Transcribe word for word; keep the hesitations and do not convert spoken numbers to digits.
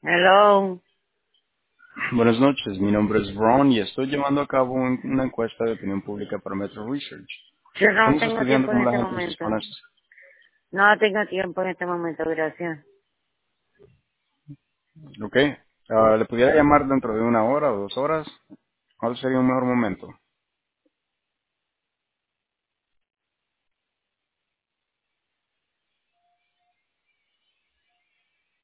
Hello. Buenas noches, mi nombre es Ron y estoy llevando a cabo un- una encuesta de opinión pública para Metro Research. Yo no Estamos tengo estudiando tiempo en cómo la este gente los momento. hispanos... No tengo tiempo en este momento, gracias. ¿Ok? Ah, ¿Le pudiera llamar dentro de una hora o dos horas? ¿Cuál sería un mejor momento?